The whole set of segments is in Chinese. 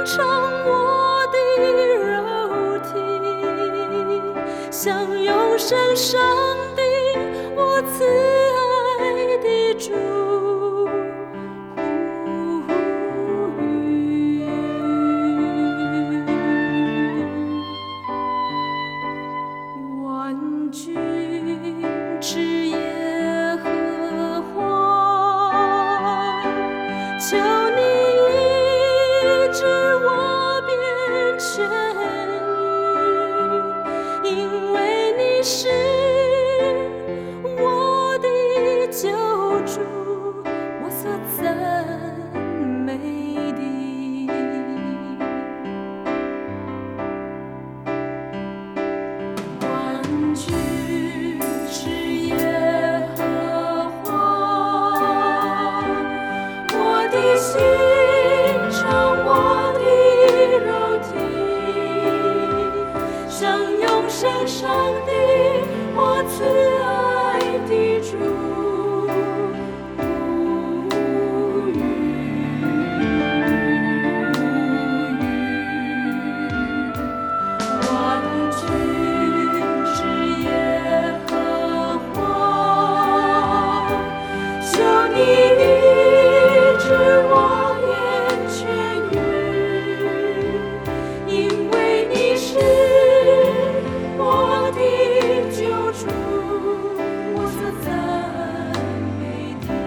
尝我的肉体，享用身上的我慈爱的主。万军之耶和华，求你医治我边痊愈，因为你是我的救主，我所赞美的。万军之耶和华，我的心尝我的肉体，享用身上的我慈爱的主。万军之耶和华，求你医治我眼痊愈，因为你是我的救主，我所赞美的。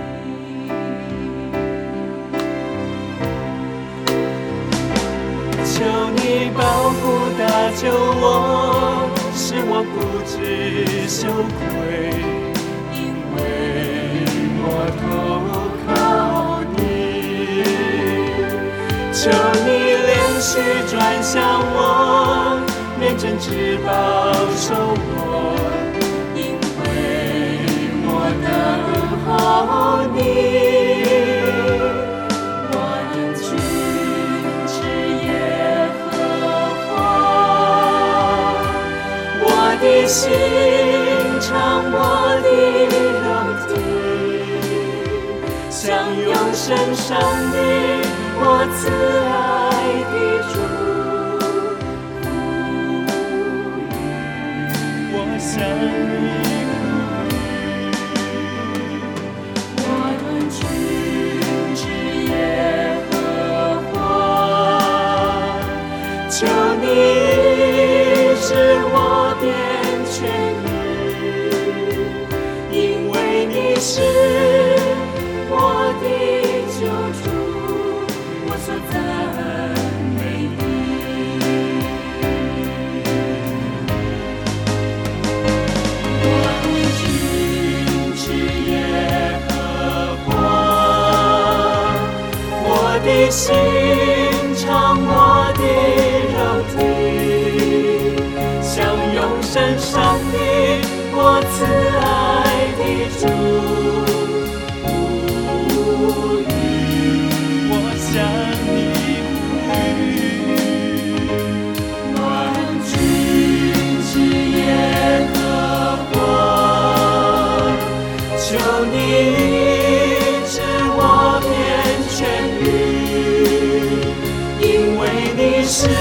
求你保护搭救我，使我不知羞愧，因为我投靠你。求你连续转向我，认真只保守我，因为我等候你。 万军之耶和华， 我的心尝我的肉体，享用身上的我慈爱的主。我向你万军之耶和华， 求你医治我边痊愈，因为你是我的救主，我所赞美的。 万军之耶和华， 我的心尝我的肉体，享用身上的我慈爱的主。我向你万军之耶和华， 求你医治我边痊愈，因为你是